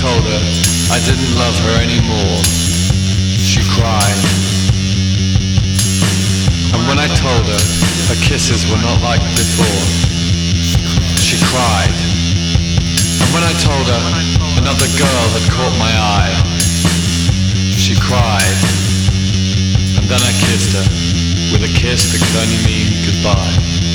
told her I didn't love her anymore, she cried. And when I told her her kisses were not like before, she cried. And when I told her another girl had caught my eye, she cried. And then I kissed her with a kiss that could only mean goodbye.